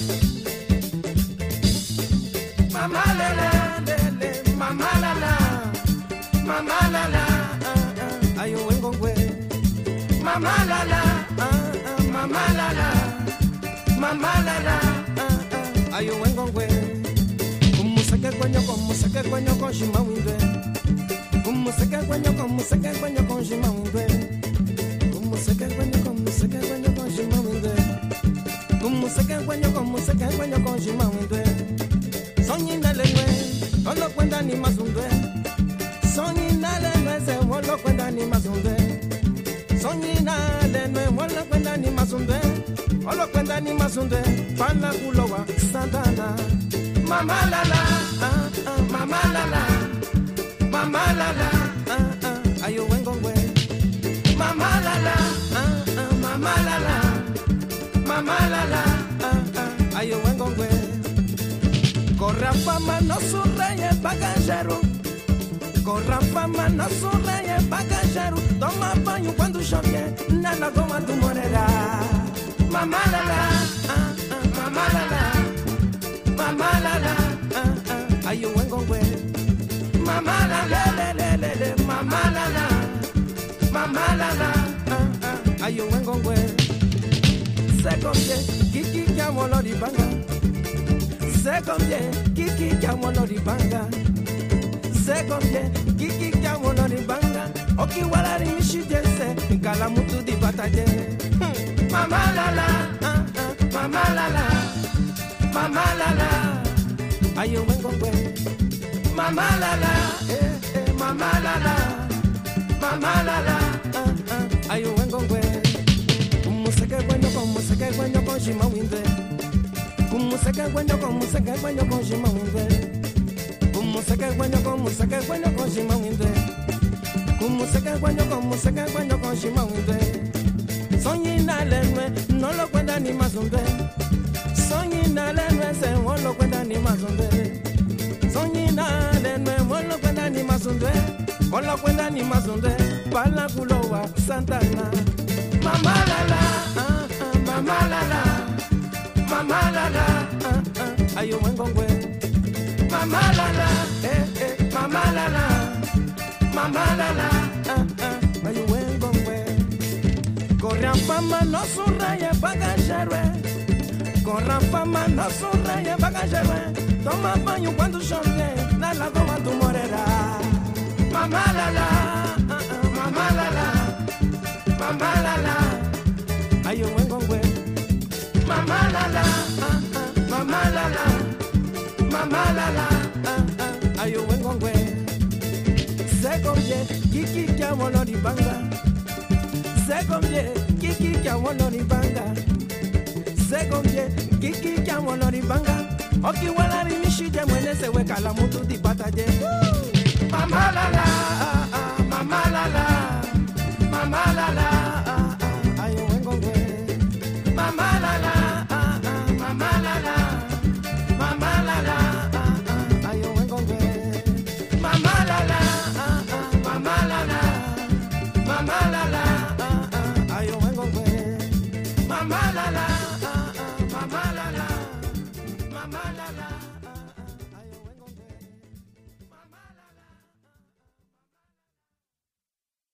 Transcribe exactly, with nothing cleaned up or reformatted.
Mama la la, lele, mama la la, mama la la, ah ah, ayo wengongwe. Mama la la, ah ah, mama la la, mama la la, ah ah, ayo wengongwe. Kumuseke kwenye kumuseke kwenye konjima windwe. Kumuseke kwenye kumuseke kwenye konjima windwe. Kumuseke kwenye kumuseke kwenye konjima windwe. Kumuseke kwenye kumuseke kwenye konjima windwe. Sonyi nalengwe, olo kwenda ni mazundwe. Sonyi nalengwe se olo kwenda ni mazundwe. Sonyi nalengwe olo kwenda ni mazundwe. Olo kwenda ni mazundwe. Pala kulowa sandana. Mama la la, ah ah, mama la la, mama la la, ah ah, ayo wengongwe. Mama la la, ah ah, mama la la, mama la la, ah ah, ayo wengongwe. Corra fama no surreye bagajero. Corra fama no surreye bagajero. Toma banho quando chove, na lagoa do Morera. Mama la la, ah ah, mama la la, mama la la, ah ah, ayo wengongwe. Mama la la, le le le le, mama la la, mama la la, ah ah, ayo wengongwe. Se conge, kiki kamolo di banga. C'est combien Kiki Kamolo di banga. C'est combien Kiki Kamolo di banga. Oki wala ri mishidese Kala mutu di bataje. Mama la la, ah ah, mama la la, mama la la, ayo wengongwe. Mama la la, eh eh, mama la la, mama la la, ah ah, ayo wengongwe. Kumuseke kwenye kumuseke kwenye konjima winde. Kumuseke kwenye kumuseke kwenye konjima winde. Kumuseke kwenye kumuseke kwenye konjima winde. Kumuseke kwenye kumuseke kwenye konjima winde. Sonyi nalenwe nolo kwenda ni mazunde. Sonyi nalenwe se wolo kwenda ni mazunde. Sonyi nalenwe wolo kwenda ni mazunde. Wolo kwenda ni mazunde. Pala kulowa Santana. Mama la la, ah ah, mama la la, mama la la, ah ah, ayo wengongwe. Mama la la, eh eh, mama la la, mama la la, ah ah, ayo wengongwe. Corra fama no surraye bagajere. Corra fama no surraye bagajere. Toma banho quando chove, na lagoa do Morera. Mama la la, ah ah, mama la la, mama la la, ayo wengongwe. Mama la la, ah ah, mama la la, mama la la, ah ah, ayo wengongwe. C'est combien Kiki Kamolo di banga. C'est combien Kiki Kamolo di banga. C'est combien Kiki Kamolo di banga. Oki wala ri mishije mwene se we kala mutu di bataje. Mama la la, ah ah, mama la la, mama la la.